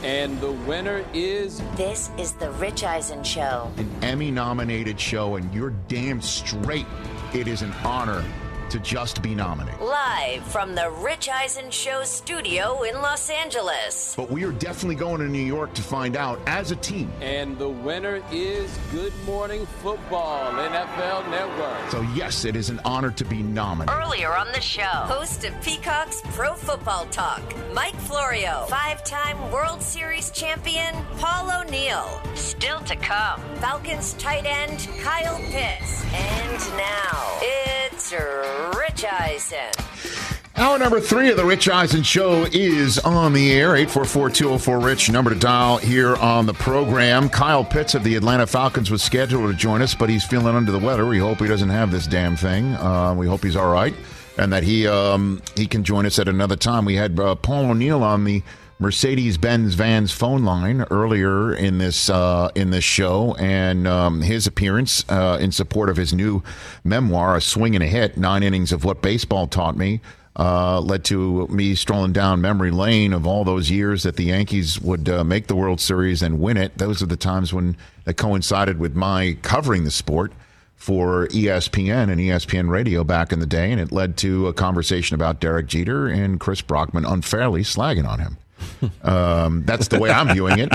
And the winner is... This is The Rich Eisen Show. An Emmy-nominated show, and you're damn straight it is an honor to just be nominated. Live from The Rich Eisen Show studio in Los Angeles. But we are definitely going to New York to find out as a team. And the winner is Good Morning Football, NFL Network. So yes, it is an honor to be nominated. Earlier on the show, host of Peacock's Pro Football Talk, Mike Florio, 5-time World Series champion, Paul O'Neill. Still to come, Falcons tight end, Kyle Pitts. And now, it's Rich Eisen. Hour number 3 of the Rich Eisen Show is on the air. 844-204-RICH, number to dial here on the program. Kyle Pitts of the Atlanta Falcons was scheduled to join us, but he's feeling under the weather. We hope he doesn't have this damn thing. We hope he's all right and that he can join us at another time. We had Paul O'Neill on the Mercedes-Benz Vans phone line earlier in this show, and his appearance in support of his new memoir, A Swing and a Hit, 9 Innings of What Baseball Taught Me, led to me strolling down memory lane of all those years that the Yankees would make the World Series and win it. Those are the times when that coincided with my covering the sport for ESPN and ESPN Radio back in the day, and it led to a conversation about Derek Jeter and Chris Brockman unfairly slagging on him. That's the way I'm viewing it.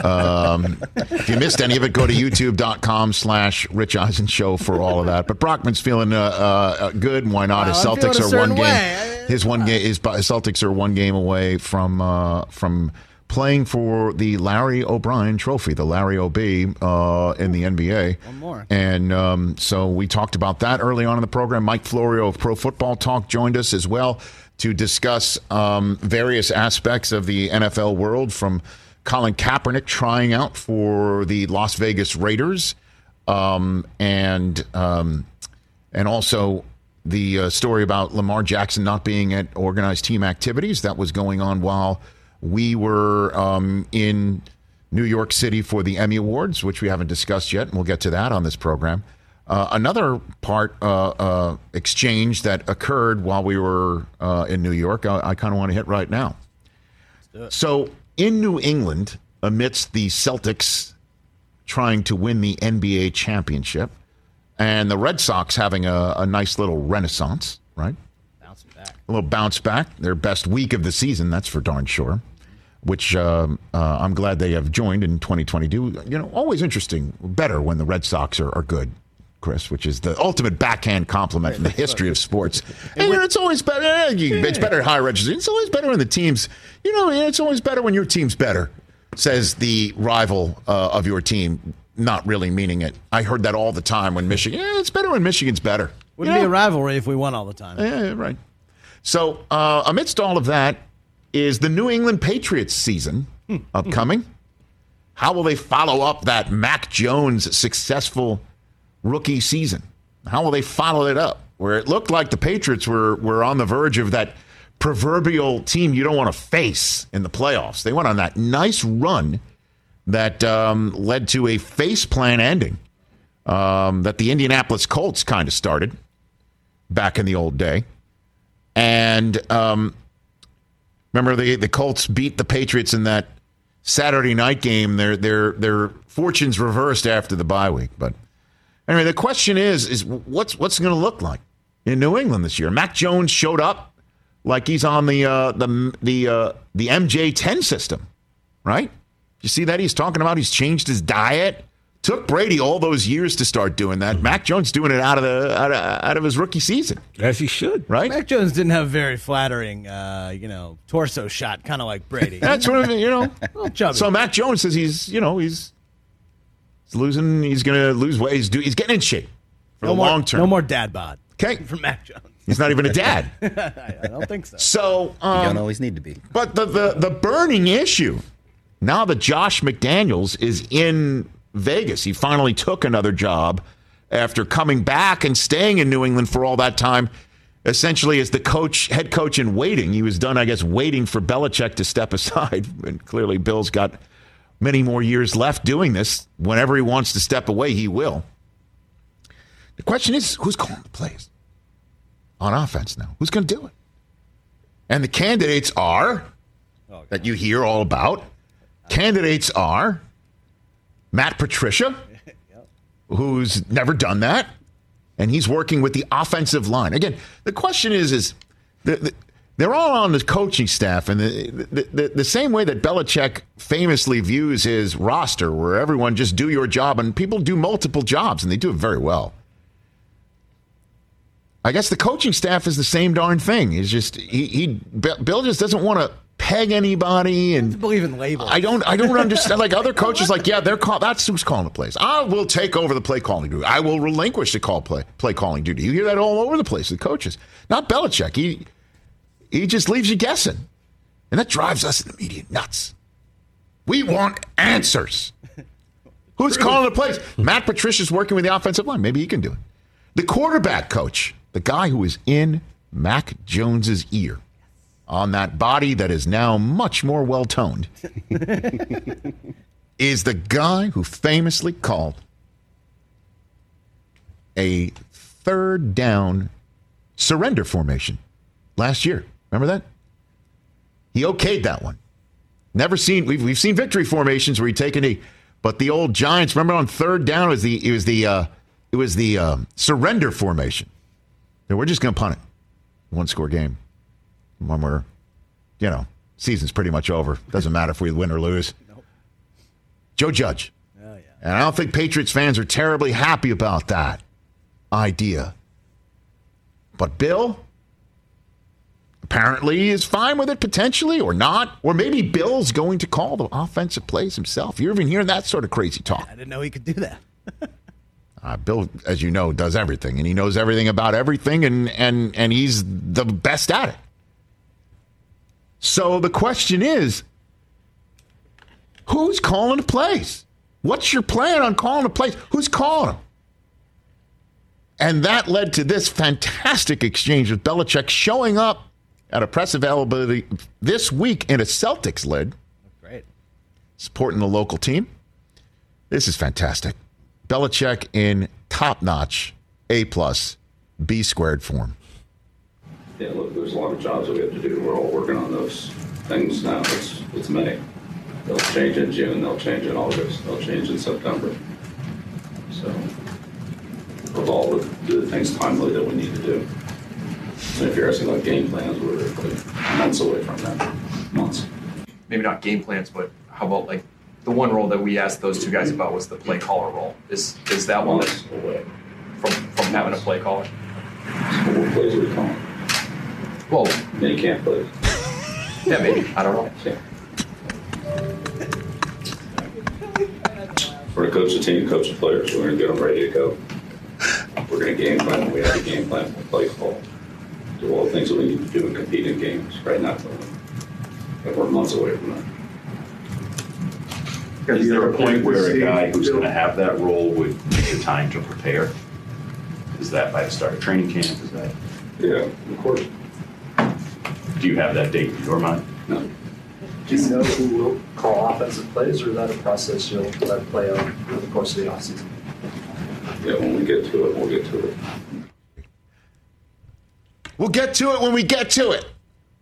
If you missed any of it, go to youtube.com/Rich Eisen Show for all of that. But Brockman's feeling good. Why not? His Celtics are one game. His Celtics are 1 game away from playing for the Larry O'Brien Trophy, the Larry O.B. in the NBA. One more. And so we talked about that early on in the program. Mike Florio of Pro Football Talk joined us as well to discuss various aspects of the NFL world, from Colin Kaepernick trying out for the Las Vegas Raiders, and also the story about Lamar Jackson not being at organized team activities that was going on while we were in New York City for the Emmy Awards, which we haven't discussed yet, and we'll get to that on this program. Another part exchange that occurred while we were in New York, I kind of want to hit right now. So in New England, amidst the Celtics trying to win the NBA championship and the Red Sox having a nice little renaissance, right? Bouncing back. A little bounce back. Their best week of the season, that's for darn sure, which I'm glad they have joined in 2022. You know, always interesting, better when the Red Sox are good, Chris, which is the ultimate backhand compliment in the history of sports. And it's always better. It's better at high registers. It's always better when the team's, it's always better when your team's better, says the rival of your team, not really meaning it. I heard that all the time when Michigan, it's better when Michigan's better. Wouldn't be a rivalry if we won all the time. Yeah, right. So amidst all of that is the New England Patriots season upcoming. How will they follow up that Mac Jones successful rookie season? How will they follow it up? Where it looked like the Patriots were on the verge of that proverbial team you don't want to face in the playoffs. They went on that nice run that led to a faceplant ending that the Indianapolis Colts kind of started back in the old day. And remember, the Colts beat the Patriots in that Saturday night game. Their fortunes reversed after the bye week. But anyway, the question is what's going to look like in New England this year? Mac Jones showed up like he's on the MJ10 system, right? You see that? He's talking about he's changed his diet. Took Brady all those years to start doing that. Mm-hmm. Mac Jones doing it out of his rookie season, as he should, right? Mac Jones didn't have a very flattering, torso shot, kind of like Brady. That's what I mean, a little chubby. So Mac Jones says he's losing. He's going to lose weight. He's getting in shape for the long term. No more dad bod. Okay, from Mac Jones. He's not even a dad. I don't think so. So you don't always need to be. But the burning issue now that Josh McDaniels is in Vegas, he finally took another job after coming back and staying in New England for all that time, essentially as the head coach in waiting. He was done, I guess, waiting for Belichick to step aside. And clearly Bill's got many more years left doing this. Whenever he wants to step away, he will. The question is, who's calling the plays on offense now? Who's going to do it? And the candidates are, that you hear all about, Candidates are Matt Patricia, who's never done that, and he's working with the offensive line. Again, the question is they're all on the coaching staff, and the same way that Belichick famously views his roster, where everyone just do your job, and people do multiple jobs, and they do it very well. I guess the coaching staff is the same darn thing. It's just Bill just doesn't want to peg anybody, and I believe in labels. I don't understand. Like other coaches, like that's who's calling the plays. I will take over the play calling duty. I will relinquish the play calling duty. You hear that all over the place. The coaches, not Belichick. He just leaves you guessing, and that drives us in the media nuts. We want answers. Who's calling the plays? Matt Patricia's working with the offensive line. Maybe he can do it. The quarterback coach, the guy who is in Mac Jones's ear, on that body that is now much more well-toned, is the guy who famously called a third down surrender formation last year. Remember that? He okayed that one. We've seen victory formations where you take a knee, but the old Giants, remember on third down, it was the surrender formation. And we're just going to punt it. One-score game. When we're, season's pretty much over. Doesn't matter if we win or lose. Nope. Joe Judge. Oh, yeah. And I don't think Patriots fans are terribly happy about that idea. But Bill apparently is fine with it potentially, or not. Or maybe Bill's going to call the offensive plays himself. You're even hearing that sort of crazy talk. I didn't know he could do that. Bill, as you know, does everything, and he knows everything about everything, and he's the best at it. So the question is, who's calling the plays? What's your plan on calling the plays? Who's calling them? And that led to this fantastic exchange with Belichick showing up at a press availability this week in a Celtics lid. Great. Supporting the local team. This is fantastic. Belichick in top-notch, A+, B squared form. Yeah, look, there's a lot of jobs that we have to do. We're all working on those things now. It's May. They'll change in June. They'll change in August. They'll change in September. So, with all the things timely that we need to do. And if you're asking about game plans, we're like months away from that. Months. Maybe not game plans, but how about like the one role that we asked those two guys about was the play caller role. Is that one Months away from having a play caller? So what plays are we calling? Well, Many can't play. yeah, maybe. I don't know. Yeah. We're going to coach the team, coach the players. We're going to get them ready to go. We're going to game plan. We have a game plan for play call. Do all the things that we need to do and compete in games. Right now, we're months away from that. Is there a point where a guy who's going to have that role would take the time to prepare? Is that by the start of training camp? Is that? Yeah, of course. Do you have that date in your mind? No. Do you know who will call offensive plays, or is that a process you'll let play out over the course of the offseason? Yeah, when we get to it, we'll get to it. We'll get to it when we get to it.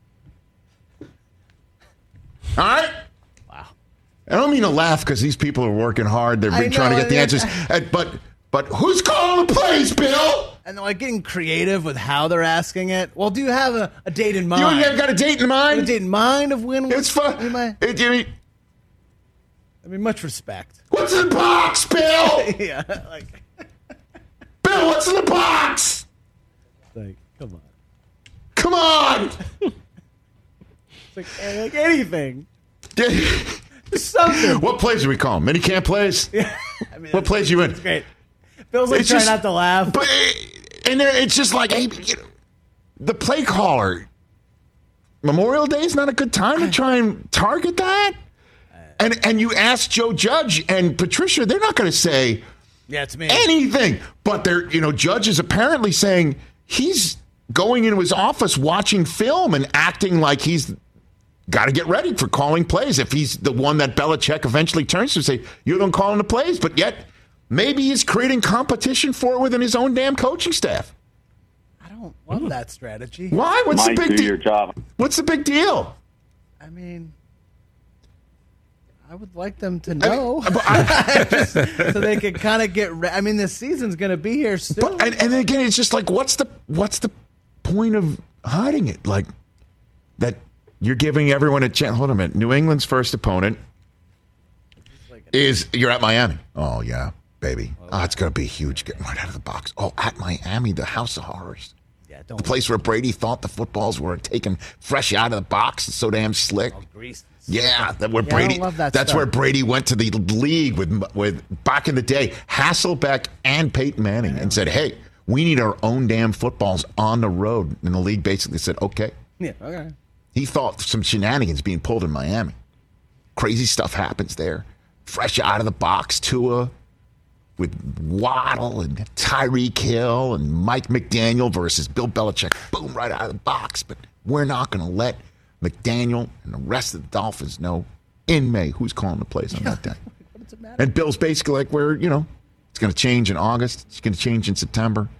All right? Wow. I don't mean to laugh because these people are working hard. They've been trying to get the answers. But who's calling the plays, Bill? And they're like getting creative with how they're asking it. Well, do you have a date in mind? You got a date in mind? A date in mind of when? It's fun. I mean, much respect. What's in the box, Bill? Yeah, like Bill, what's in the box? come on. Come on. It's like anything. Something. What plays do we call them? Minicamp plays? Yeah. I mean, what plays you in? It's great. Bill's like trying not to laugh. But it's just like, hey, the play caller. Memorial Day is not a good time to try and target that. And you ask Joe Judge and Patricia, they're not going to say it's me. anything. But Judge is apparently saying he's going into his office watching film and acting like he's got to get ready for calling plays. If he's the one that Belichick eventually turns to say, you don't call the plays, but yet maybe he's creating competition for it within his own damn coaching staff. I don't love that strategy. Why? What's the big deal? Your job. What's the big deal? I mean, I would like them to know, so they can kind of get. I mean, this season's going to be here soon. But, and again, it's just like, what's the point of hiding it? Like that you're giving everyone a chance. Hold on a minute. New England's first opponent is you're at Miami. Oh yeah, baby. Oh, it's going to be huge. Getting right out of the box. Oh, at Miami, the House of Horrors. Yeah, the place where Brady thought the footballs were taken fresh out of the box. It's so damn slick. Oh, grease. Yeah, Brady. I love that that's stuff. Where Brady went to the league with back in the day, Hasselbeck and Peyton Manning, and said, "Hey, we need our own damn footballs on the road." And the league basically said, "Okay." Yeah, okay. He thought some shenanigans being pulled in Miami. Crazy stuff happens there. Fresh out of the box, Tua with Waddle and Tyreek Hill and Mike McDaniel versus Bill Belichick. Boom, right out of the box. But we're not going to let McDaniel and the rest of the Dolphins know in May who's calling the plays on that day. What does it matter? And Bill's basically like, it's going to change in August. It's going to change in September.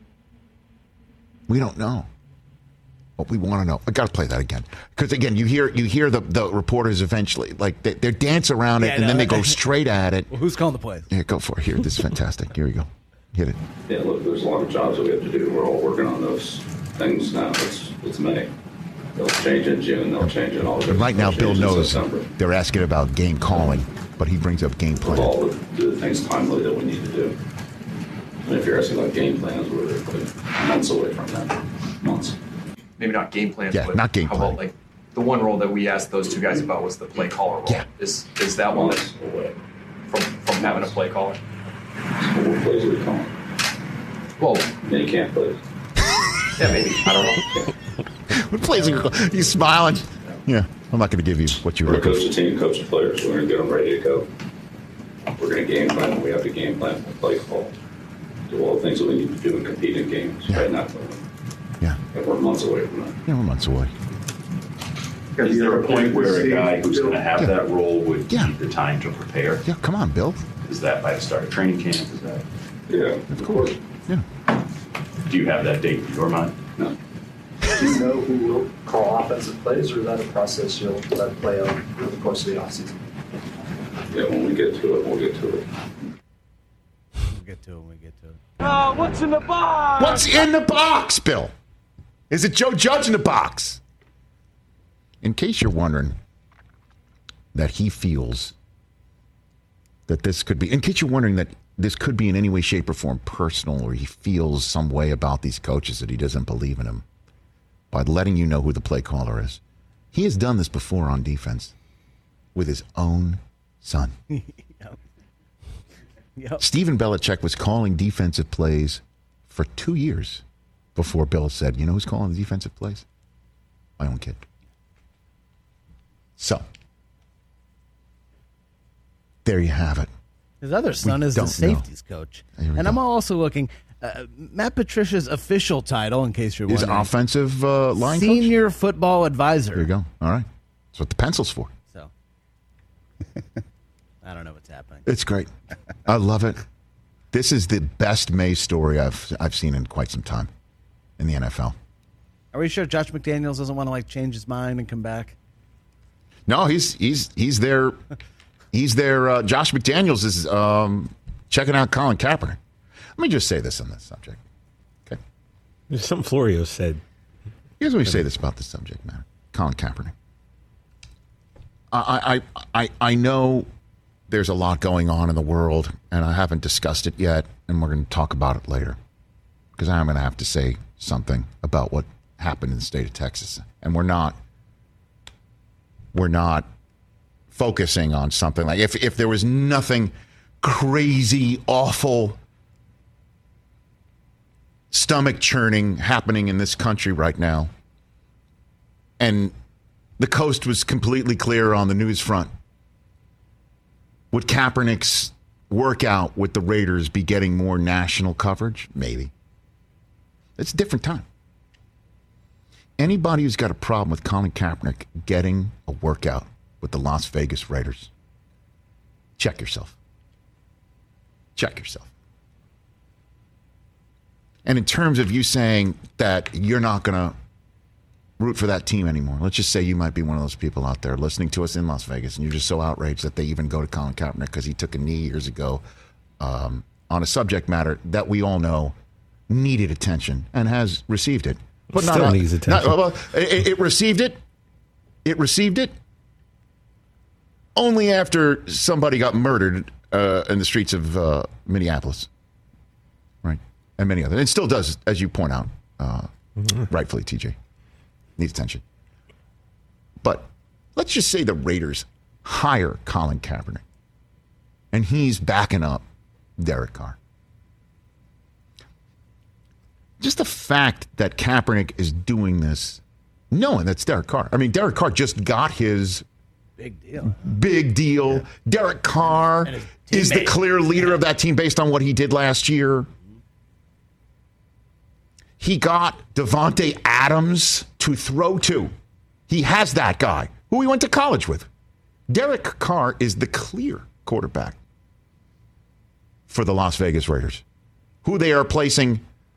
We don't know. But we want to know. I got to play that again. Because, again, you hear the reporters eventually, like, they dance around it, and then they go straight at it. Well, who's calling the plays? Yeah, go for it. Here, this is fantastic. Here we go. Hit it. Yeah, look, there's a lot of jobs that we have to do. We're all working on those things now. It's May. They'll change in June. They'll change in August. And right now, Bill knows September. they're asking about game calling, but he brings up game plan. All the things timely that we need to do. And if you're asking about game plans, we're like months away from that. Months. Maybe not game plans, Yeah, but not game how plan. about like the one role that we asked those two guys about was the play caller role. Yeah. Is that one Months away. from having a play caller? So what plays are we calling? Well, Many can't play. yeah, maybe. I don't know. What plays are you calling? He's smiling. Yeah, I'm not going to give you what you We're were going to coach the team, coach the players. We're going to get them ready to go. We're going to game plan. We have to game plan for play call. Do all the things that we need to do and compete in games. Yeah. Right now. Yeah. And we're months away from that. Yeah, we're months away. Is there a point where a guy who's going to have that role would Yeah. need the time to prepare? Yeah, come on, Bill. Is that by the start of training camp? Is that? Yeah, of course. Yeah. Do you have that date in your mind? No. Do you know who will call offensive plays, or is that a process you'll let play out over the course of the offseason? Yeah, when we get to it, we'll get to it. We'll get to it when we get to it. What's in the box, Bill? Is it Joe Judge in the box? In case you're wondering that he feels that this could be, in case you're wondering that this could be in any way, shape, or form personal, or he feels some way about these coaches that he doesn't believe in them, by letting you know who the play caller is. He has done this before on defense with his own son. Yep. Stephen Belichick was calling defensive plays for 2 years before Bill said, you know who's calling the defensive plays? My own kid. So, there you have it. His other son is the safeties coach. And I'm also looking, Matt Patricia's official title, in case you're Is wondering. offensive line coach? Senior football advisor. There you go. All right. That's what the pencil's for. So, I don't know what's happening. It's great. I love it. This is the best May story I've seen in quite some time in the NFL. Are we sure Josh McDaniels doesn't want to change his mind and come back? No, he's there. He's there. Josh McDaniels is checking out Colin Kaepernick. Let me just say this on this subject. Okay. There's something Florio said. Here's what we say this about this subject matter. Colin Kaepernick. I know there's a lot going on in the world, and I haven't discussed it yet, and we're going to talk about it later, because I'm going to have to say something about what happened in the state of Texas, and we're not focusing on something like if there was nothing crazy, awful, stomach churning happening in this country right now, and the coast was completely clear on the news front, would Kaepernick's workout with the Raiders be getting more national coverage? Maybe. It's a different time. Anybody who's got a problem with Colin Kaepernick getting a workout with the Las Vegas Raiders, check yourself. Check yourself. And in terms of you saying that you're not going to root for that team anymore. Let's just say you might be one of those people out there listening to us in Las Vegas, and you're just so outraged that they even go to Colin Kaepernick because he took a knee years ago on a subject matter that we all know needed attention and has received it. But still needs attention. It received it. It received it only after somebody got murdered in the streets of Minneapolis, right? And many others. It still does, as you point out, rightfully, TJ. Needs attention. But let's just say the Raiders hire Colin Kaepernick, and he's backing up Derek Carr. Just the fact that Kaepernick is doing this, knowing that's Derek Carr. I mean, Derek Carr just got his big deal. Yeah. Derek Carr is the clear leader of that team based on what he did last year. He got Devontae Adams to throw to. He has that guy who he went to college with. Derek Carr is the clear quarterback for the Las Vegas Raiders, who they are placing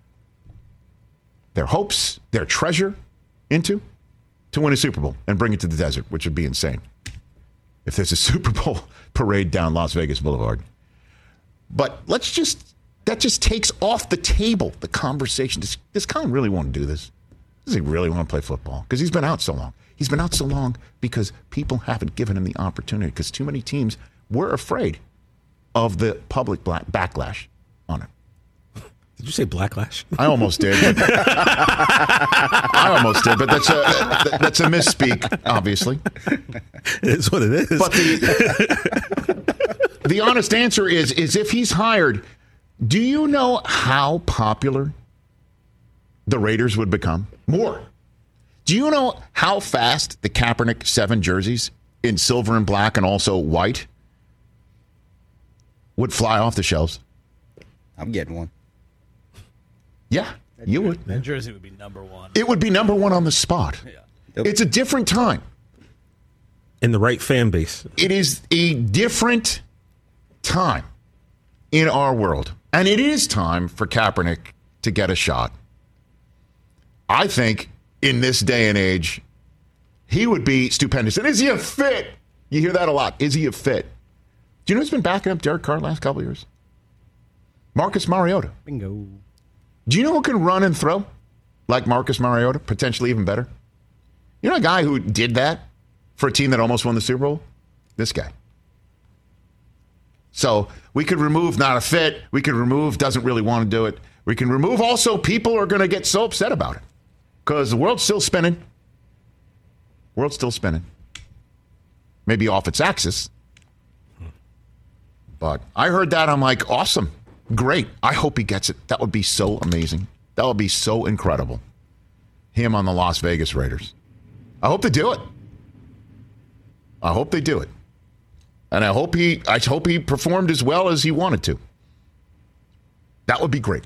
their hopes, their treasure into to win a Super Bowl and bring it to the desert, which would be insane if there's a Super Bowl parade down Las Vegas Boulevard. But that just takes off the table the conversation. Does Colin really want to do this? Does he really want to play football? Because he's been out so long. He's been out so long because people haven't given him the opportunity, because too many teams were afraid of the public backlash on it. Did you say blacklash? I almost did. But that's a misspeak, obviously. It is what it is. But the honest answer is if he's hired, do you know how popular the Raiders would become? More. Do you know how fast the Kaepernick 7 jerseys in silver and black and also white would fly off the shelves? I'm getting one. Yeah, you would. That jersey would be number one. It would be number one on the spot. Yeah. It's a different time. In the right fan base. It is a different time in our world. And it is time for Kaepernick to get a shot. I think in this day and age, he would be stupendous. And is he a fit? You hear that a lot. Is he a fit? Do you know who's been backing up Derek Carr the last couple of years? Marcus Mariota. Bingo. Do you know who can run and throw like Marcus Mariota? Potentially even better. You know a guy who did that for a team that almost won the Super Bowl? This guy. So we could remove not a fit. We could remove doesn't really want to do it. We can remove also people are going to get so upset about it because the world's still spinning. World's still spinning. Maybe off its axis. But I heard that. I'm like, awesome. Great. I hope he gets it. That would be so amazing. That would be so incredible. Him on the Las Vegas Raiders. I hope they do it. I hope they do it. And I hope he performed as well as he wanted to. That would be great.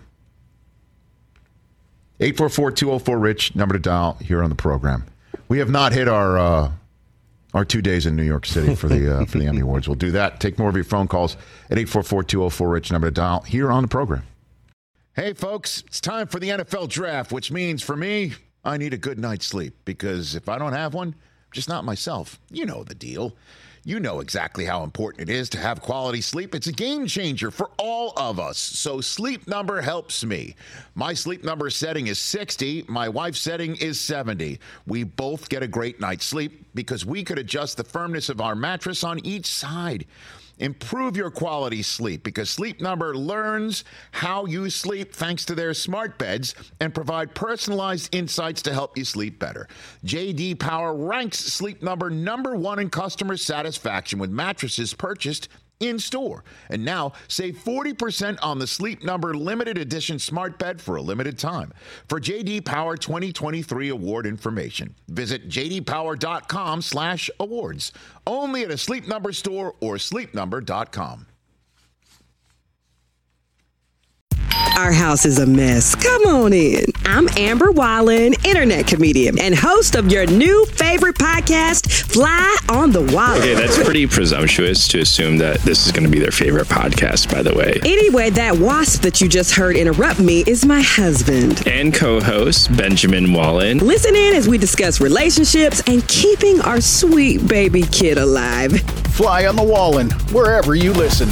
844-204-RICH, number to dial here on the program. We have not hit our 2 days in New York City for the Emmy Awards. We'll do that. Take more of your phone calls at 844-204-RICH, number to dial here on the program. Hey, folks, it's time for the NFL Draft, which means for me, I need a good night's sleep because if I don't have one, I'm just not myself. You know the deal. You know exactly how important it is to have quality sleep. It's a game changer for all of us. So Sleep Number helps me. My Sleep Number setting is 60. My wife's setting is 70. We both get a great night's sleep because we could adjust the firmness of our mattress on each side. Improve your quality sleep because Sleep Number learns how you sleep thanks to their smart beds and provide personalized insights to help you sleep better. J.D. Power ranks Sleep Number number 1 in customer satisfaction with mattresses purchased in-store. And now, save 40% on the Sleep Number limited edition smart bed for a limited time. For J.D. Power 2023 award information, visit jdpower.com/awards. Only at a Sleep Number store or sleepnumber.com. Our house is a mess. Come on in. I'm Amber Wallen, internet comedian and host of your new favorite podcast, Fly on the Wall. Okay, that's pretty presumptuous to assume that this is going to be their favorite podcast, by the way. Anyway, that wasp that you just heard interrupt me is my husband. And co-host, Benjamin Wallen. Listen in as we discuss relationships and keeping our sweet baby kid alive. Fly on the Wallen, wherever you listen.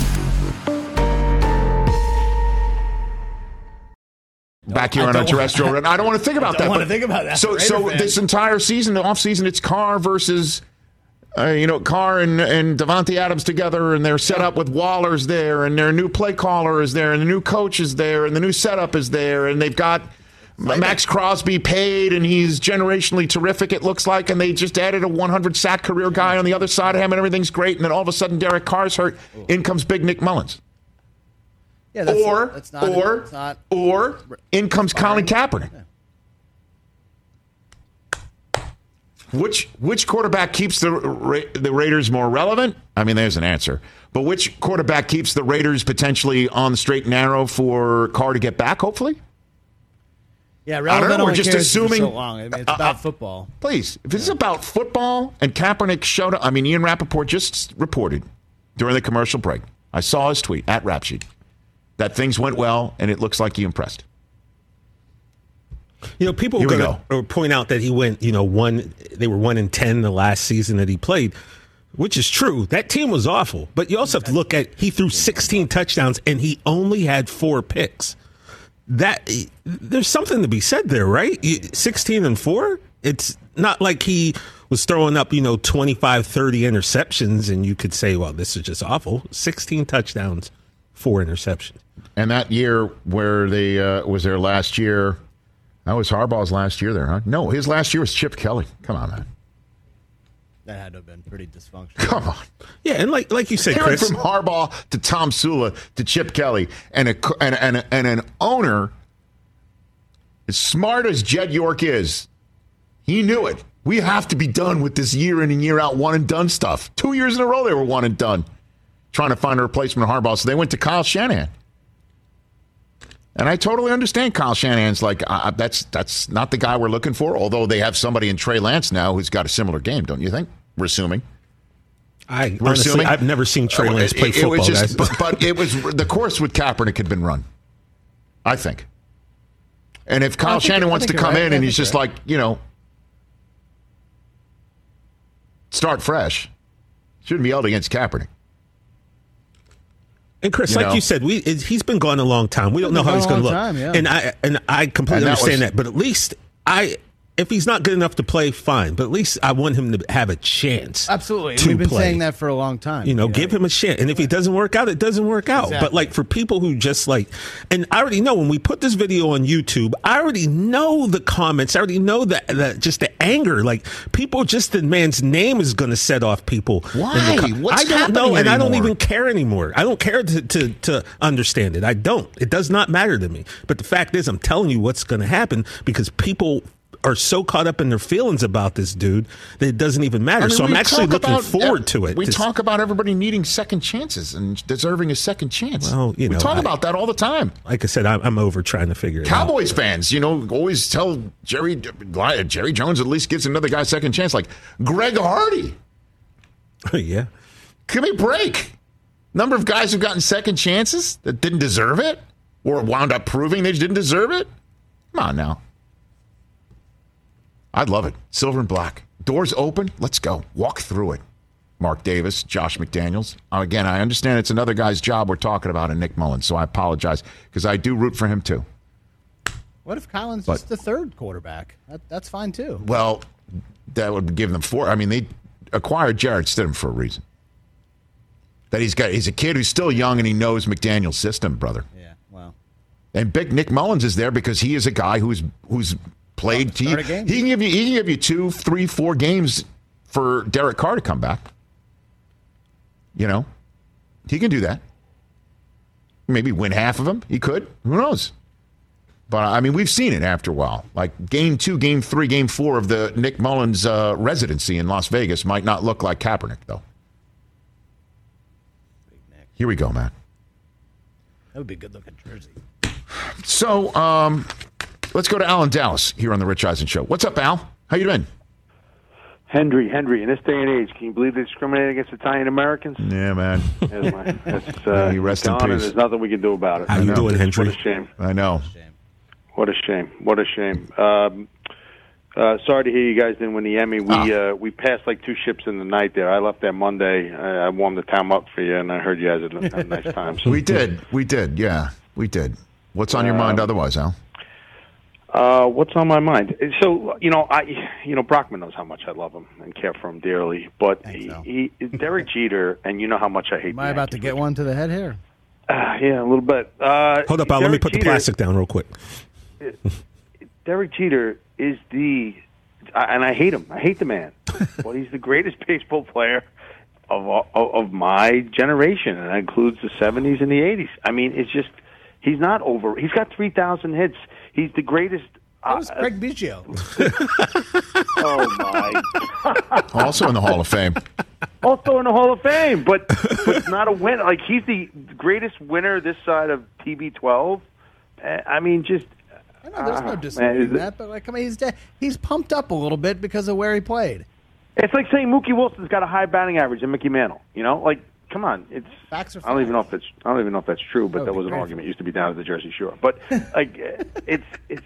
Back here on a terrestrial, and I don't want to think about that. I don't want to think about that. So this entire season, the offseason, it's Carr versus, Carr and Davante Adams together, and they're set up with Waller's there, and their new play caller is there, and the new coach is there, and the new setup is there, and they've got Max Crosby paid, and he's generationally terrific, it looks like, and they just added a 100-sack career guy on the other side of him, and everything's great, and then all of a sudden Derek Carr's hurt. In comes Big Nick Mullins. Yeah, or in comes Colin Kaepernick. Yeah. Which quarterback keeps the Raiders more relevant? I mean, there's an answer. But which quarterback keeps the Raiders potentially on the straight and narrow for Carr to get back, hopefully? Yeah, relevant. We're just assuming. So long. I mean, it's about football. Please, if this is about football and Kaepernick showed up, I mean, Ian Rappaport just reported during the commercial break. I saw his tweet at Rapsheet that things went well, and it looks like he impressed. People are going to point out that he went, they were 1-10 the last season that he played, which is true. That team was awful. But you also have to look at, he threw 16 touchdowns, and he only had 4 picks. There's something to be said there, right? 16-4? It's not like he was throwing up, 25, 30 interceptions, and you could say, well, this is just awful. 16 touchdowns, 4 interceptions. And that year where they was their last year, that was Harbaugh's last year there, huh? No, his last year was Chip Kelly. Come on, man. That had to have been pretty dysfunctional. Come on. Yeah, and like you said, Chris. From Harbaugh to Tom Sula to Chip Kelly and an owner as smart as Jed York is, he knew it. We have to be done with this year in and year out one and done stuff. 2 years in a row they were one and done, trying to find a replacement of Harbaugh. So they went to Kyle Shanahan. And I totally understand Kyle Shanahan's like, that's not the guy we're looking for, although they have somebody in Trey Lance now who's got a similar game, don't you think? We're assuming. Honestly, I've never seen Trey Lance play football, it was guys. But it was the course with Kaepernick had been run, I think. And if Kyle Shanahan wants to come in and he's just like, start fresh, shouldn't be held against Kaepernick. And Chris, like you said, he's been gone a long time. We don't know how he's going to look. Yeah. And I completely understand that. But at least if he's not good enough to play, fine. But at least I want him to have a chance. Absolutely. And we've been saying that for a long time. Give him a chance. And if it doesn't work out, it doesn't work out. Exactly. But for people who just and I already know when we put this video on YouTube, I already know the comments. I already know that just the anger. People, just the man's name is going to set off people. Why? What's I don't know, anymore? and I don't even care anymore. I don't care to understand it. I don't. It does not matter to me. But the fact is, I'm telling you what's going to happen because people are so caught up in their feelings about this dude that it doesn't even matter. So I'm actually looking forward to it. We talk about everybody needing second chances and deserering a second chance. Well, we talk about that all the time. Like I said, I'm over trying to figure it out. Cowboys fans, always tell Jerry Jones at least gives another guy a second chance. Like Greg Hardy. Yeah. Give me a break. Number of guys who've gotten second chances that didn't deserve it or wound up proving they didn't deserve it. Come on now. I'd love it. Silver and black. Doors open. Let's go. Walk through it. Mark Davis, Josh McDaniels. Again, I understand it's another guy's job we're talking about in Nick Mullins, so I apologize because I do root for him too. What if Collins is the third quarterback? That's fine too. Well, that would give them 4. I mean, they acquired Jarrett Stidham for a reason. That he's a kid who's still young and he knows McDaniel's system, brother. Yeah, wow. And big Nick Mullins is there because he is a guy who's played team. He can give you 2, 3, 4 games for Derek Carr to come back. He can do that. Maybe win half of them. He could. Who knows? But I mean, we've seen it after a while. Like game 2, game 3, game 4 of the Nick Mullins residency in Las Vegas might not look like Kaepernick though. Here we go, man. That would be a good looking jersey. So let's go to Al in Dallas here on the Rich Eisen Show. What's up, Al? How you doing? Henry, in this day and age, can you believe they discriminate against Italian Americans? Yeah, man. That's you rest in gone, peace. and there's nothing we can do about it. How you doing, Henry? What a shame. I know. What a shame. Sorry to hear you guys didn't win the Emmy. We passed like 2 ships in the night there. I left there Monday. I warmed the town up for you, and I heard you guys had a nice time. So. We did. Yeah, we did. What's on your mind otherwise, Al? What's on my mind? So Brockman knows how much I love him and care for him dearly. But he Derek Jeter, and you know how much I hate. Am I about to get one to the head here? Yeah, a little bit. Hold up, Al. Let me put the plastic down real quick. Derek Jeter is and I hate him. I hate the man, but he's the greatest baseball player of my generation, and that includes the 70s and the 80s. I mean, it's just he's not over. He's got 3,000 hits. He's the greatest. That was Craig Biggio. Oh my! Also in the Hall of Fame. Also in the Hall of Fame, but not a winner. Like he's the greatest winner this side of TB12. I mean, just. I know there's no disputing that, but like, I mean, he's pumped up a little bit because of where he played. It's like saying Mookie Wilson's got a high batting average than Mickey Mantle. You know, like, come on, it's. Facts are facts. I don't even know if that's true, but that was an argument. It used to be down at the Jersey Shore, but like, it's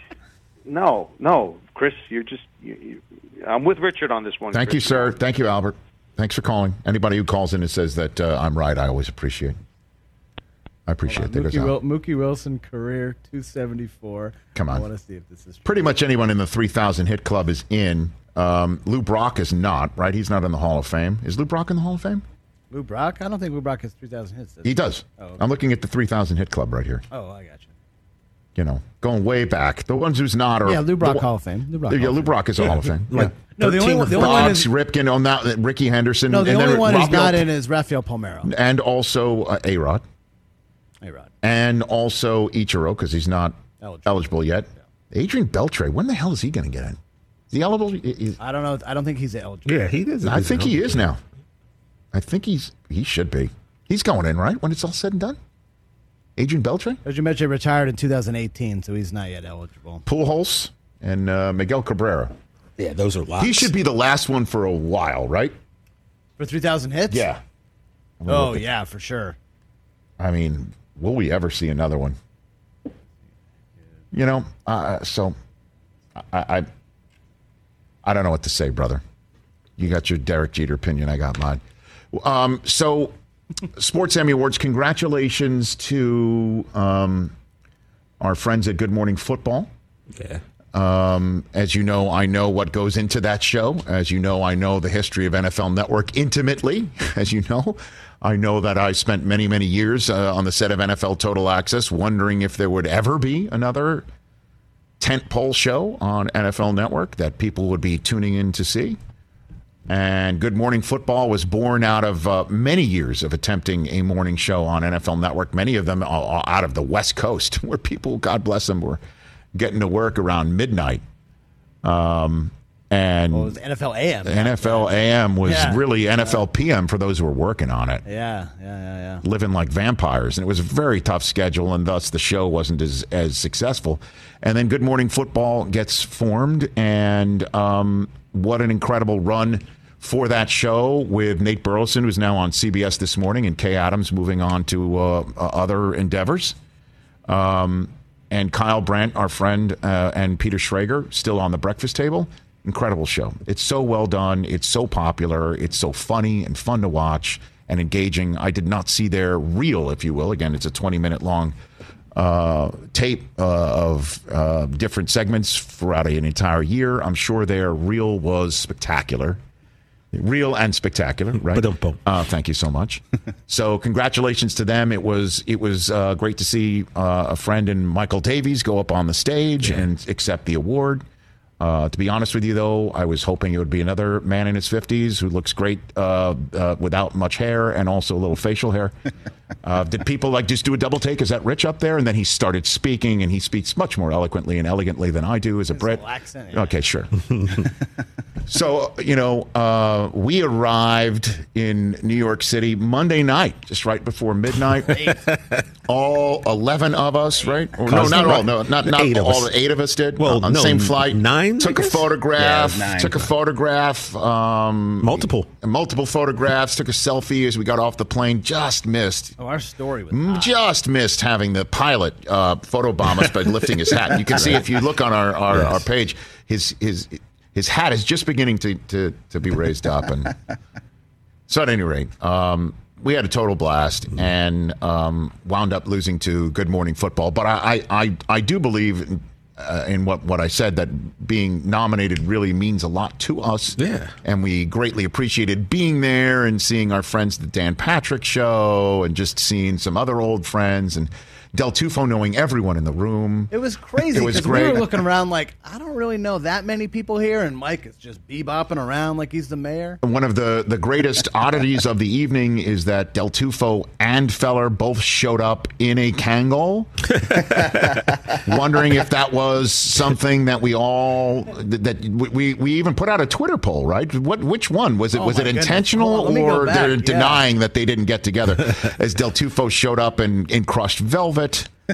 no, Chris, you're just. I'm with Richard on this one. Thank Chris. you, sir. Thank you, Albert. Thanks for calling. Anybody who calls in and says that I'm right, I always appreciate. I appreciate that. Mookie Wilson, career 274. Come on. I want to see if this is true. Pretty much anyone in the 3,000 hit club is in. Lou Brock is not, right? He's not in the Hall of Fame. Is Lou Brock in the Hall of Fame? Lou Brock? I don't think Lou Brock has 3,000 hits. He does. Oh, okay. I'm looking at the 3,000 hit club right here. Oh, I got you. You know, going way back. The ones who's not are. Yeah, Lou Brock Hall of Fame. Lou Brock is a Hall of Fame. Like, no, the only one is Ripken on that. Ricky Henderson. No, the and only then one who's Rafael not in is Rafael Palmeiro. And also A-Rod. A-Rod. And also Ichiro, because he's not eligible yet. Yeah. Adrian Beltre, when the hell is he going to get in? Is he eligible? I don't know. I don't think he's eligible. Yeah, he is. I think he is now. I think he should be. He's going in, right? When it's all said and done? Adrian Beltre? As you mentioned, retired in 2018, so he's not yet eligible. Pujols and Miguel Cabrera. Yeah, those are locks. He should be the last one for a while, right? For 3,000 hits? Yeah. Oh, yeah, for sure. I mean, will we ever see another one? You know, so I don't know what to say, brother. You got your Derek Jeter opinion. I got mine. So, Sports Emmy Awards, congratulations to our friends at Good Morning Football. Yeah. As you know, I know what goes into that show. As you know, I know the history of NFL Network intimately. As you know, I know that I spent many, many years on the set of NFL Total Access wondering if there would ever be another tentpole show on NFL Network that people would be tuning in to see. And Good Morning Football was born out of many years of attempting a morning show on NFL Network, many of them out of the West Coast, where people, God bless them, were getting to work around midnight. And it was NFL AM. NFL AM was really NFL PM for those who were working on it. Yeah. Living like vampires. And it was a very tough schedule, and thus the show wasn't as successful. And then Good Morning Football gets formed, and what an incredible run for that show with Nate Burleson, who's now on CBS This Morning, and Kay Adams moving on to other endeavors. And Kyle Brandt, our friend, and Peter Schrager, still on The Breakfast Table. Incredible show. It's so well done. It's so popular. It's so funny and fun to watch and engaging. I did not see their reel, if you will. Again, it's a 20-minute long tape of different segments throughout an entire year. I'm sure their reel was spectacular. Real and spectacular, right? Thank you so much. So congratulations to them. It was great to see a friend in Michael Davies go up on the stage and accept the award. To be honest with you, though, I was hoping it would be another man in his 50s who looks great without much hair and also a little facial hair. Did people just do a double take? Is that Rich up there? And then he started speaking, and he speaks much more eloquently and elegantly than I do as a Brit. Accent, yeah. Okay, sure. So, we arrived in New York City Monday night, just right before midnight. All 11 of us, right? Or, no, not all. No, not all. 8 of us did. Well, on the same flight. 9. Took a photograph. Yeah, 9. Took a photograph. Multiple photographs. Took a selfie as we got off the plane. Just missed. Oh, our story was hot. Just missed having the pilot photobomb us by lifting his hat. You can see if you look on our page, his hat is just beginning to be raised up. And so at any rate, we had a total blast and wound up losing to Good Morning Football. But I do believe in what I said, that being nominated really means a lot to us. Yeah. And we greatly appreciated being there and seeing our friends at the Dan Patrick Show and just seeing some other old friends and Del Tufo knowing everyone in the room. It was crazy. It was because great. We were looking around like, I don't really know that many people here, and Mike is just bebopping around like he's the mayor. One of the greatest oddities of the evening is that Del Tufo and Feller both showed up in a Kangol, wondering if that was something that we all we even put out a Twitter poll, right? Which one was it? Was it intentional or they're denying that they didn't get together? As Del Tufo showed up in crushed velvet.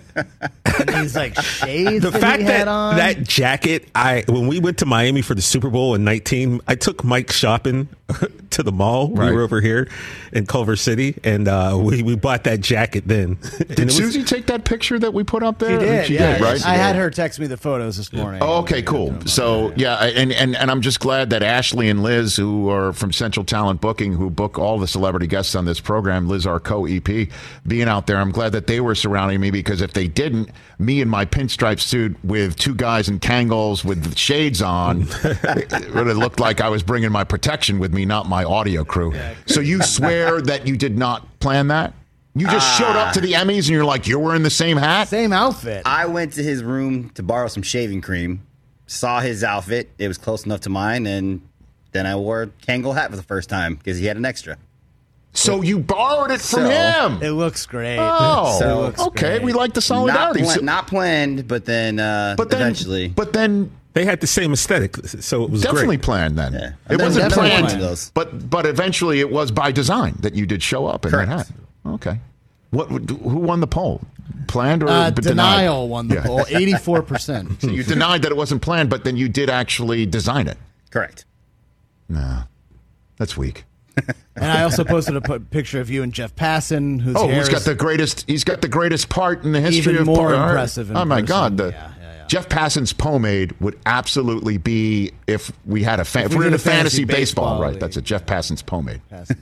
And these shades the that fact he had on. that jacket, when we went to Miami for the Super Bowl in 19, I took Mike shopping to the mall. Right. We were over here in Culver City, and we bought that jacket then. Did Susie take that picture that we put up there? She did, right? I had her text me the photos this morning. Oh, okay, cool. So, yeah, and I'm just glad that Ashley and Liz, who are from Central Talent Booking, who book all the celebrity guests on this program, Liz, our co-EP, being out there, I'm glad that they were surrounding me, because if they didn't, me in my pinstripe suit with 2 guys in Kangols with shades on, it would have looked like I was bringing my protection with me, not my audio crew. So you swear that you did not plan that? You just showed up to the Emmys and you're like, you're wearing the same hat? Same outfit. I went to his room to borrow some shaving cream, saw his outfit. It was close enough to mine, and then I wore a Kangol hat for the first time because he had an extra. So you borrowed it from him. It looks great. Oh, okay. Great. We like the solidarity. Not planned, but then eventually. But then they had the same aesthetic, so it was definitely great. planned then. Yeah. It wasn't planned, those. but eventually it was by design that you did show up in that hat. Okay. Who won the poll? Planned or denied? Denial won the poll, 84%. So you denied that it wasn't planned, but then you did actually design it. Correct. Nah, that's weak. And I also posted a picture of you and Jeff Passan, whose hair who's got the greatest? He's got the greatest part in the history even of more part. impressive. Oh my person. God! Jeff Passan's pomade would absolutely be if we had if we were in a fantasy baseball, right? That's it. Jeff Passan's pomade.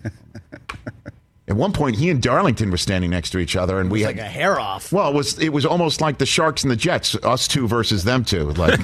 At one point, he and Darlington were standing next to each other, and we had like a hair off. Well, it was almost like the Sharks and the Jets, us two versus them two, like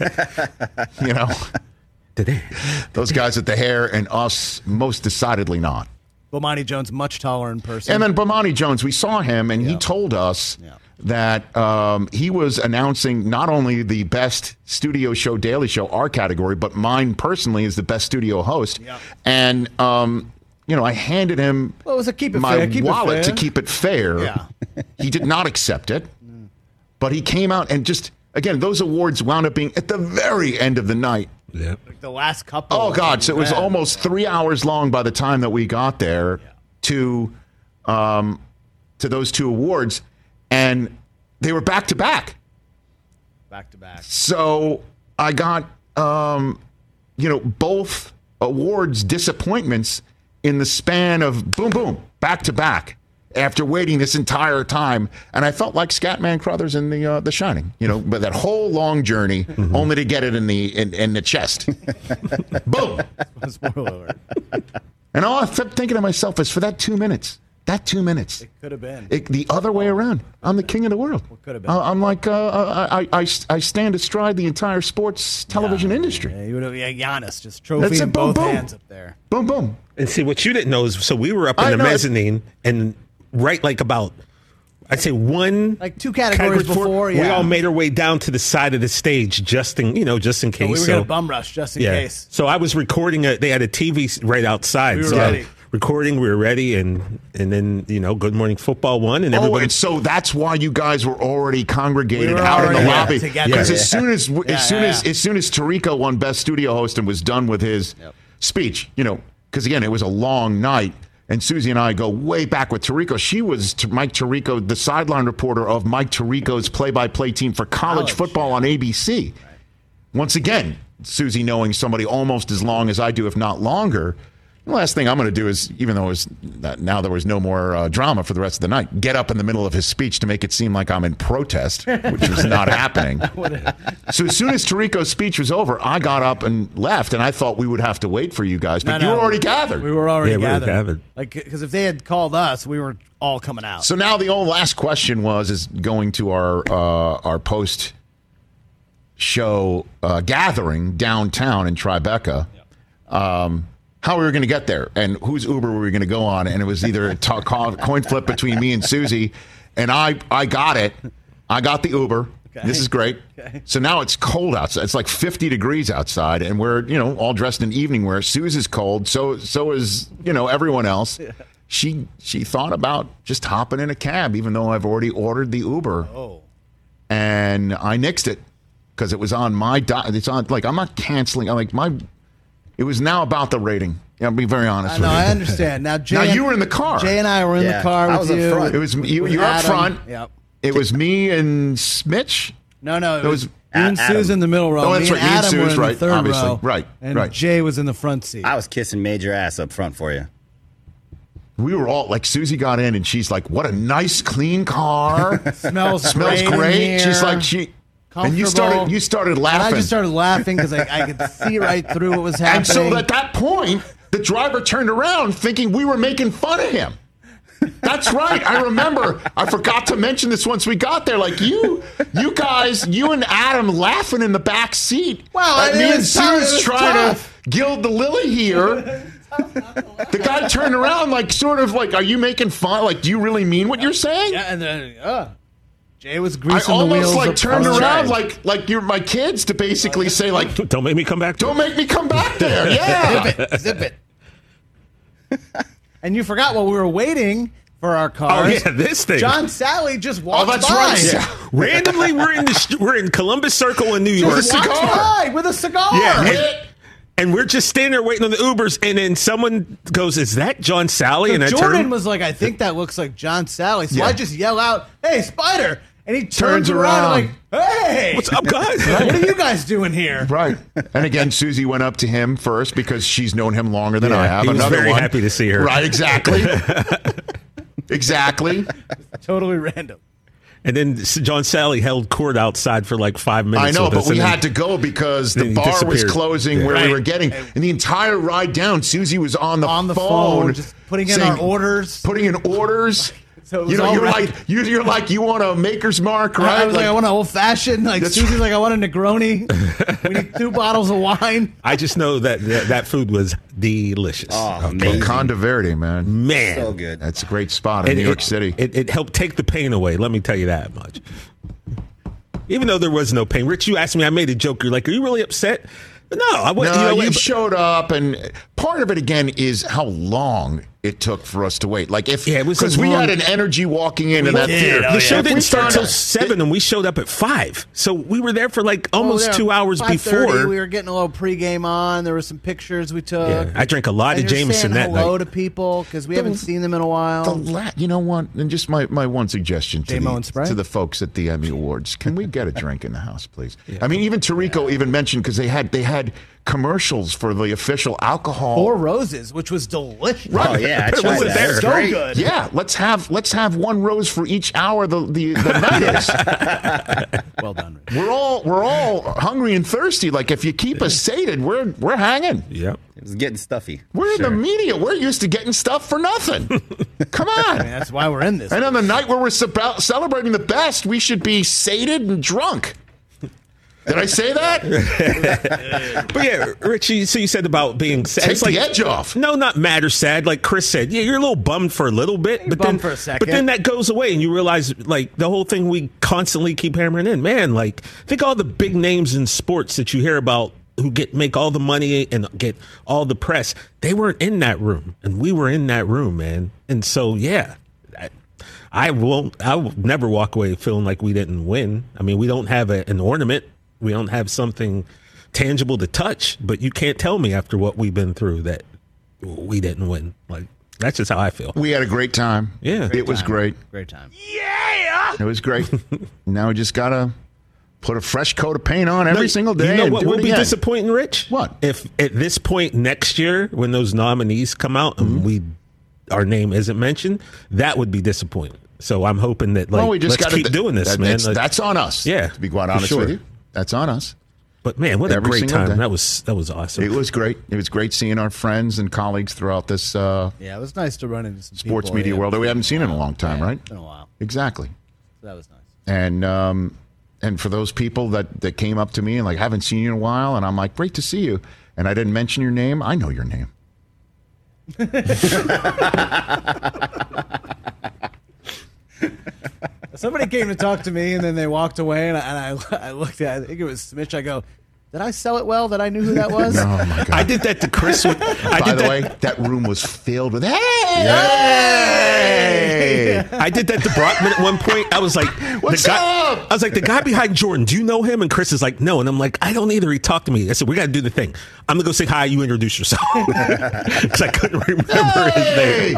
those guys with the hair, and us most decidedly not. Bomani Jones much taller in person, and then Bomani Jones, we saw him, and he told us that he was announcing not only the best studio show, Daily Show, our category, but mine personally is the best studio host, and. I handed him it was a my wallet to keep it fair. Yeah. He did not accept it, but he came out and just, again, those awards wound up being at the very end of the night. Yeah. Like the last couple. Oh, God. So it was almost 3 hours long by the time that we got there to those 2 awards. And they were back to back. Back to back. So I got, both awards disappointments in the span of boom, boom, back to back after waiting this entire time. And I felt like Scatman Crothers in The Shining, but that whole long journey only to get it in the chest. Boom. Spoiler alert. And all I kept thinking to myself is for that 2 minutes. That 2 minutes. It could have been. The other way around. I'm the king of the world. What could have been? I'm like, I stand astride the entire sports television industry. Yeah, you would have Giannis, just trophy in both hands up there. Boom, boom. And see, what you didn't know is, so we were up in the mezzanine, and about, I'd say like 2 categories before, we all made our way down to the side of the stage just in case. So we were going to bum rush just in case. So I was recording they had a TV right outside. We were ready. recording, we were ready, and then Good Morning Football won, and everybody. And so that's why you guys were already congregated out in the lobby, because as soon as Tirico won Best Studio Host and was done with his speech, because again it was a long night, and Susie and I go way back with Tirico. She was Mike Tirico, the sideline reporter of Mike Tirico's play-by-play team for college football on ABC. Right. Once again, Susie knowing somebody almost as long as I do, if not longer. The last thing I'm going to do is, even though now there was no more drama for the rest of the night, get up in the middle of his speech to make it seem like I'm in protest, which was not happening. So as soon as Tirico's speech was over, I got up and left, and I thought we would have to wait for you guys, but you were already gathered. We were already gathered. Because if they had called us, we were all coming out. So now the last question is going to our post show gathering downtown in Tribeca. How we were going to get there and whose Uber we were going to go on. And it was either a coin flip between me and Susie. And I got it. I got the Uber. Okay. This is great. Okay. So now it's cold outside. It's like 50 degrees outside. And we're, all dressed in evening wear. Susie's cold. So is, everyone else. Yeah. She thought about just hopping in a cab, even though I've already ordered the Uber. Oh. And I nixed it because it was on my it's on, I'm not canceling. It was now about the rating. I'll be very honest with you. I understand. Now, you were in the car. Jay and I were in the car with you. Up front. It was you were up front. Yep. It was me and Smitch. No. It was me and Suze in the middle row. Oh, that's right. Me and Adam were in the third obviously. row. Right. And Jay was in the front seat. I was kissing major ass up front for you. We were all Susie got in and she's like, "What a nice, clean car. Smells great." She's like, and you started laughing. I just started laughing because I could see right through what was happening. And so at that point, the driver turned around thinking we were making fun of him. That's right. I remember. I forgot to mention this once we got there. You guys, you and Adam laughing in the back seat. Well, me and Suze trying to gild the lily here. The guy turned around are you making fun? Do you really mean what you're saying? Yeah, and then Jay was greasing the wheels. I almost turned around like you're my kids to basically say don't make me come back. Don't make me come back there. Yeah, zip it. And you forgot while we were waiting for our cars. Oh yeah, this thing. John Sally just walked by. Right. Yeah. Randomly, we're in Columbus Circle in New York. With a cigar. Yeah. And we're just standing there waiting on the Ubers, and then someone goes, "Is that John Sally?" So and Jordan was like, "I think that looks like John Sally." So I just yell out, "Hey, Spider!" And he turns around "Hey, what's up, guys? What are you guys doing here?" Right. And again, Susie went up to him first because she's known him longer than I have. He was very happy to see her. Right. Exactly. Exactly. Totally random. And then John Sally held court outside for 5 minutes. I know, but we had to go because the bar was closing where we were getting. And the entire ride down, Susie was on the phone just putting in our orders. Putting in orders. So you're like you want a Maker's Mark, right? I was I want an old fashioned. Susie's I want a Negroni. We need 2 bottles of wine. I just know that food was delicious. Oh, Conde Verde, man, so good. That's a great spot in New York City. It helped take the pain away. Let me tell you that much. Even though there was no pain, Rich, you asked me. I made a joke. You're like, "Are you really upset?" No, I wasn't. You showed up, and part of it again is how long it took for us to wait. Because we had an energy walking into that theater. The show didn't start till 7, and we showed up at 5. So we were there for almost 2 hours before. We were getting a little pregame on. There were some pictures we took. Yeah, I drank a lot of Jameson that night. Hello to people because we haven't seen them in a while. You know what? And just my one suggestion to the folks at the Emmy Awards: can we get a drink in the house, please? Yeah. I mean, even Tirico even mentioned because they had commercials for the official alcohol. 4 Roses, which was delicious. Right. Oh yeah, I tried that. There. So good. Yeah, let's have 1 rose for each hour the night is. Well done, Rich. We're all hungry and thirsty. If you keep us sated, we're hanging. Yep. It was getting stuffy. We're in the media. We're used to getting stuff for nothing. Come on. That's why we're in this. And on the night where we're celebrating the best, we should be sated and drunk. Did I say that? But yeah, Richie, so you said about being sad. Take the edge off. No, not mad or sad. Like Chris said, yeah, you're a little bummed for a little bit. For a second. But then that goes away and you realize the whole thing we constantly keep hammering in. Man, think all the big names in sports that you hear about make all the money and get all the press, they weren't in that room, and we were in that room, man. And so, yeah, I will never walk away feeling like we didn't win. I mean, we don't have an ornament, we don't have something tangible to touch, but you can't tell me after what we've been through that we didn't win. Like, that's just how I feel. We had a great time. Yeah, it was great. Great time. Yeah, it was great. Now we just gotta put a fresh coat of paint on every single day. You know what will be disappointing, Rich? What? If at this point next year, when those nominees come out and our name isn't mentioned, that would be disappointing. So I'm hoping that we just let's keep doing this, man. That's on us. Yeah, to be quite honest with you, that's on us. But man, what a great time! Day. That was awesome. It was great. It was great seeing our friends and colleagues throughout this. Yeah, it was nice to run into some sports media world that we haven't seen in a long time, right? It's been a while. Exactly. So that was nice. And for those people that came up to me and haven't seen you in a while, and I'm like, great to see you, and I didn't mention your name. I know your name. Somebody came to talk to me, and then they walked away, and I looked at it. I think it was Smitch. I go, did I sell it well that I knew who that was? Oh, my God. I did that to Chris. By the way, that room was filled with, hey! I did that to Brockman at one point. I was like, What's up? I was like, the guy behind Jordan, do you know him? And Chris is like, no. And I'm like, I don't either. He talked to me. I said, we got to do the thing. I'm going to go say hi. You introduce yourself. Because I couldn't remember his name.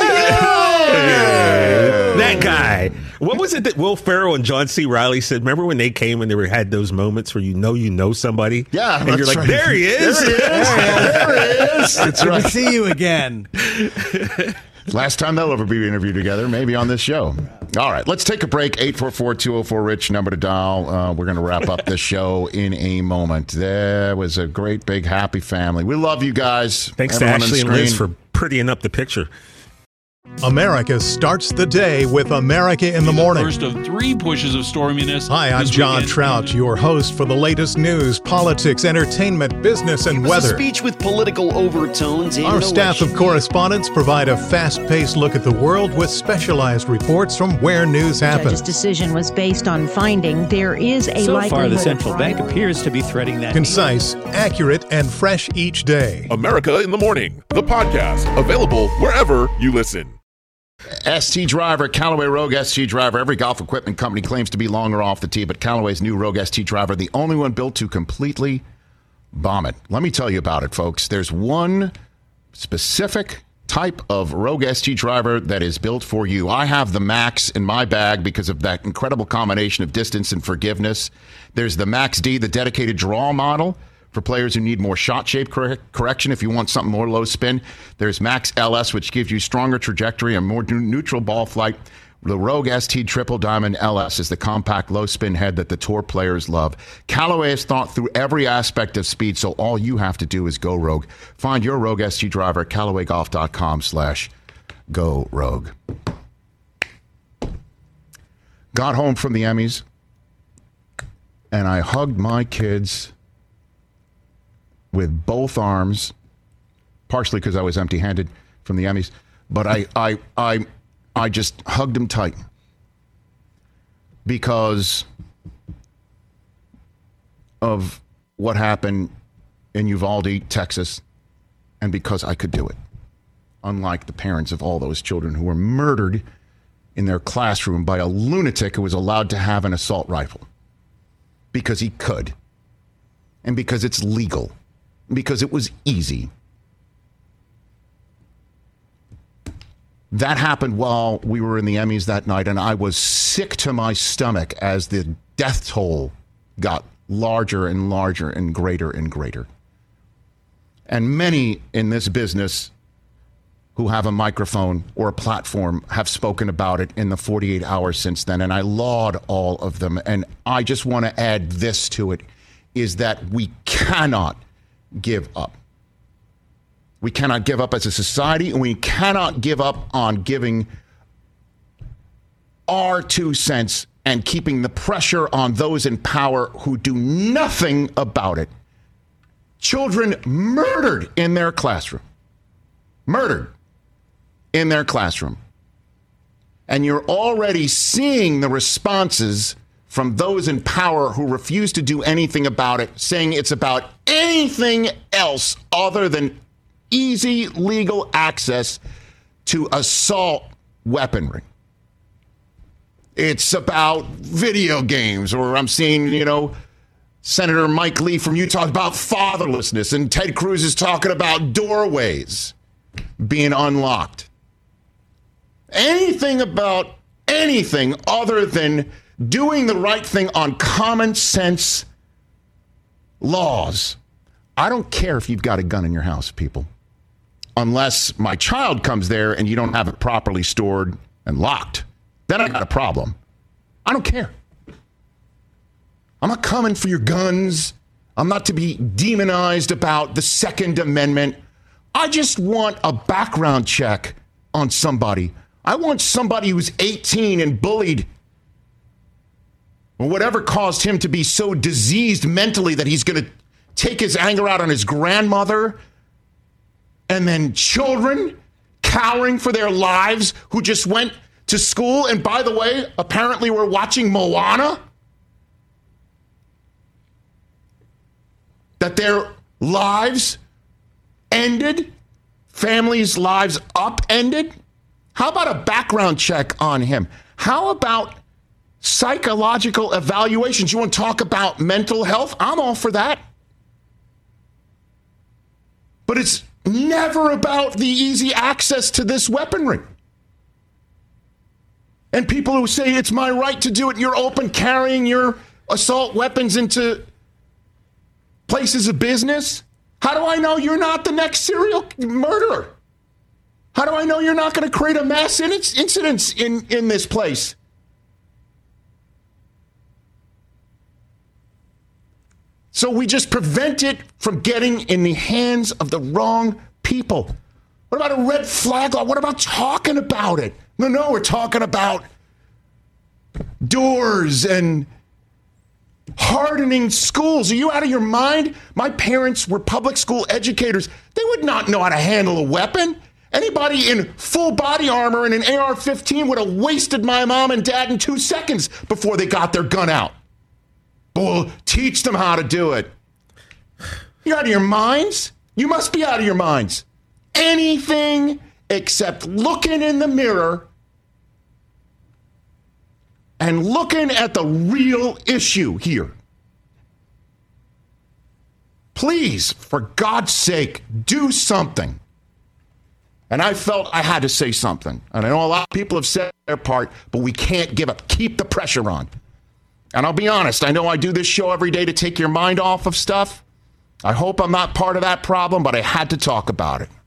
That guy. What was it that Will Ferrell and John C. Reilly said? Remember when they came and they had those moments where you know somebody? Yeah. And you're like, right. There he is. There he is. That's Good right. to see you again. Last time they'll ever be interviewed together, maybe on this show. All right, let's take a break. 844-204-RICH, number to dial. We're going to wrap up this show in a moment. There was a great, big, happy family. We love you guys. Thanks to Ashley and Liz for prettying up the picture. America starts the day with America in the Morning. First of 3 pushes of storminess. Hi, I'm John Trout, your host for the latest news, politics, entertainment, business, and weather. A speech with political overtones. Our staff of correspondents provide a fast-paced look at the world with specialized reports from where news happens. The judge's decision was based on finding there is a so far, the central bank appears to be threading that. Concise, accurate, and fresh each day. America in the Morning, the podcast, available wherever you listen. ST Driver, Callaway Rogue ST Driver. Every golf equipment company claims to be longer off the tee, but Callaway's new Rogue ST Driver, the only one built to completely bomb it. Let me tell you about it, folks. There's one specific type of Rogue ST Driver that is built for you. I have the Max in my bag because of that incredible combination of distance and forgiveness. There's the Max D, the dedicated draw model, for players who need more shot shape correction. If you want something more low spin, there's Max LS, which gives you stronger trajectory and more neutral ball flight. The Rogue ST Triple Diamond LS is the compact low spin head that the tour players love. Callaway has thought through every aspect of speed, so all you have to do is go Rogue. Find your Rogue ST Driver at CallawayGolf.com/go Rogue. Got home from the Emmys, and I hugged my kids with both arms, partially because I was empty-handed from the Emmys, but I just hugged them tight because of what happened in Uvalde, Texas, and because I could do it. Unlike the parents of all those children who were murdered in their classroom by a lunatic who was allowed to have an assault rifle because he could, and because it's legal, because it was easy. That happened while we were in the Emmys that night, and I was sick to my stomach as the death toll got larger and larger and greater and greater. And many in this business who have a microphone or a platform have spoken about it in the 48 hours since then, and I laud all of them. And I just want to add this to it, is that we cannot give up. We cannot give up as a society, and we cannot give up on giving our 2 cents and keeping the pressure on those in power who do nothing about it. Children murdered in their classroom. Murdered in their classroom. And you're already seeing the responses from those in power who refuse to do anything about it, saying it's about anything else other than easy legal access to assault weaponry. It's about video games, or I'm seeing, Senator Mike Lee from Utah about fatherlessness, and Ted Cruz is talking about doorways being unlocked. Anything about anything other than doing the right thing on common sense laws. I don't care if you've got a gun in your house, people, unless my child comes there and you don't have it properly stored and locked. Then I got a problem. I don't care. I'm not coming for your guns. I'm not to be demonized about the Second Amendment. I just want a background check on somebody. I want somebody who's 18 and bullied, or whatever caused him to be so diseased mentally that he's going to take his anger out on his grandmother, and then children cowering for their lives who just went to school and, by the way, apparently were watching Moana. That their lives ended, families' lives upended. How about a background check on him? How about psychological evaluations? You want to talk about mental health? I'm all for that. But it's never about the easy access to this weaponry. And people who say it's my right to do it, you're open carrying your assault weapons into places of business. How do I know you're not the next serial murderer? How do I know you're not going to create a mass incidents in this place? So we just prevent it from getting in the hands of the wrong people. What about a red flag law? What about talking about it? No, we're talking about doors and hardening schools. Are you out of your mind? My parents were public school educators. They would not know how to handle a weapon. Anybody in full body armor and an AR-15 would have wasted my mom and dad in 2 seconds before they got their gun out. But we'll teach them how to do it. You're out of your minds? You must be out of your minds. Anything except looking in the mirror and looking at the real issue here. Please, for God's sake, do something. And I felt I had to say something. And I know a lot of people have said their part, but we can't give up. Keep the pressure on. And I'll be honest, I know I do this show every day to take your mind off of stuff. I hope I'm not part of that problem, but I had to talk about it.